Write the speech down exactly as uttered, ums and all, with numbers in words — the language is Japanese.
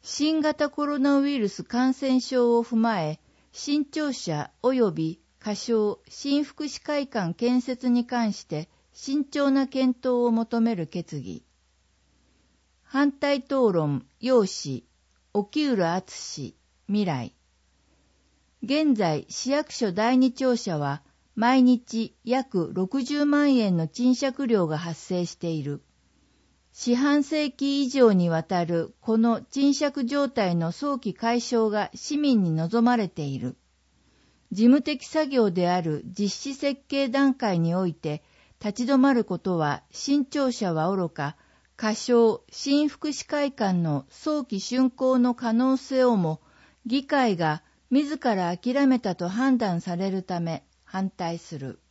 新型コロナウイルス感染症を踏まえ、新庁舎及び仮称新福祉会館建設に関して慎重な検討を求める決議。反対討論、要旨、沖浦敦、未来。現在、市役所第二庁舎は毎日約ろくじゅうまんえんの賃借料が発生している。四半世紀以上にわたるこの賃借状態の早期解消が市民に望まれている。事務的作業である実施設計段階において立ち止まることは新庁舎はおろか、仮称新福祉会館の早期竣工の可能性をも議会が自ら諦めたと判断されるため反対する。